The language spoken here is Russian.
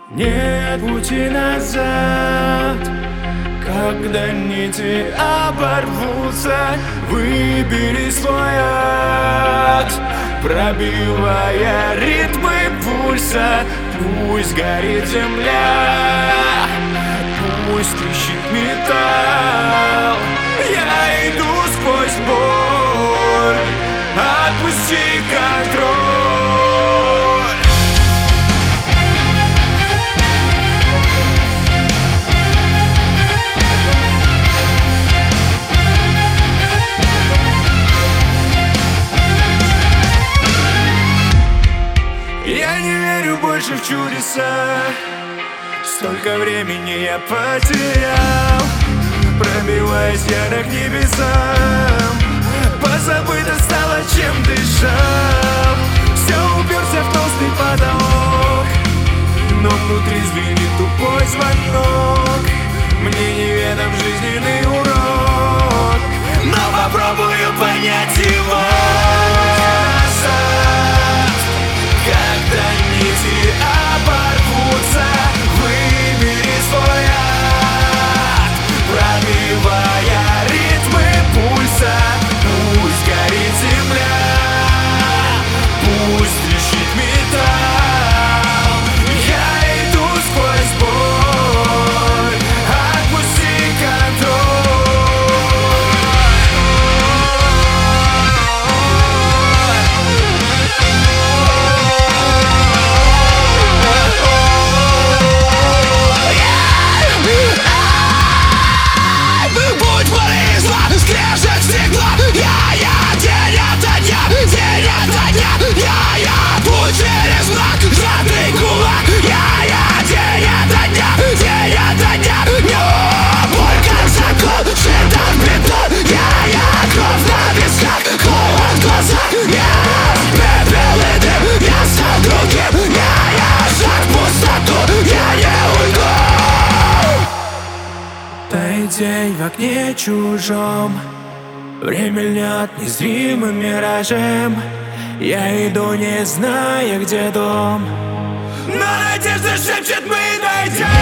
Нет пути назад. Когда нити оборвутся, выбери свой ад, пробивая ритмы пульса. Пусть горит земля, пусть трещит металл. Я иду сквозь боль, отпусти контроль. Я не верю больше в чудеса. Столько времени я потерял, пробиваясь я к небесам. Позабыто стало, чем дышал. Все уперся в толстый потолок, но внутри звенит тупой звонок. Мне неведом жизненный урок, но попробую понять его. Когда нити оборвутся, выбери свой ад, пробивая ритмы пульса. Пусть горит земля, пусть трещит металл. Я иду сквозь боль, отпусти контроль. Скрежет стекла, я день ото дня, я путь через мрак, сжатый кулак. Я день ото дня, боль как закон, сжата в бетон. Я кровь на висках, холод в глазах. Я пепел и дым, я стал другим. Я шаг в пустоту, я не уйду. Тает день в окне чужом, время льнет незримым миражем. Я иду, не зная, где дом, но надежда шепчет, мы найдем.